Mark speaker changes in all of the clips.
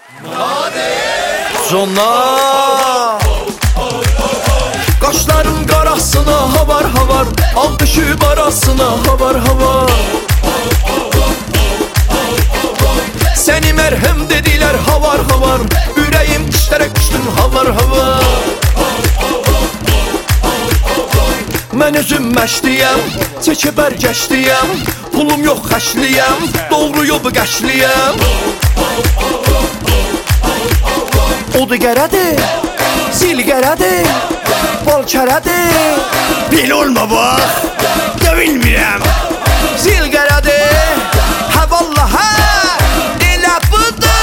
Speaker 1: Zona Qaşların qarasına havar havar, ağ düşüb arasına havar havar. Səni mərhəm dedilər havar havar, ürəyim işlərə düşdün havar havar. Mən özüm məşliyəm, çəkə bərgəşliyəm, pulum yox xəşliyəm, doğru yol qəşliyəm. Odu qərədir, zil qərədir, bal kərədir.
Speaker 2: Bil olma bax, da bilmirəm.
Speaker 1: Zil qərədir, hə vallah hə, elə budur.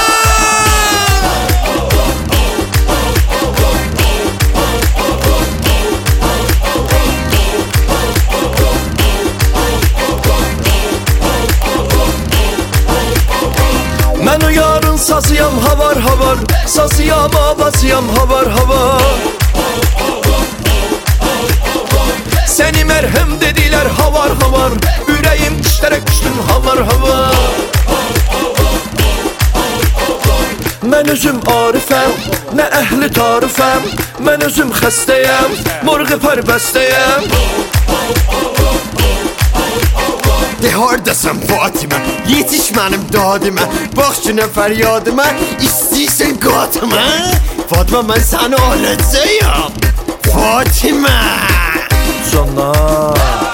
Speaker 1: Mən o yarın sazıyam havar havar, sazıyam avazıyam havar havar. Səni mərhəm dedilər havar havar, ürəyim işlərə düşdün havar havar. Mən özüm arifəm, nə əhli tarifəm, mən özüm xəstəyəm, morğu pərbəstəyəm.
Speaker 2: De hardasın Fatimə, yetiş mənim dadimə, bax günə fəryadımə, istəyirsən qatımə. Fatimə, mən səni alacağım Fatimə.
Speaker 1: Zona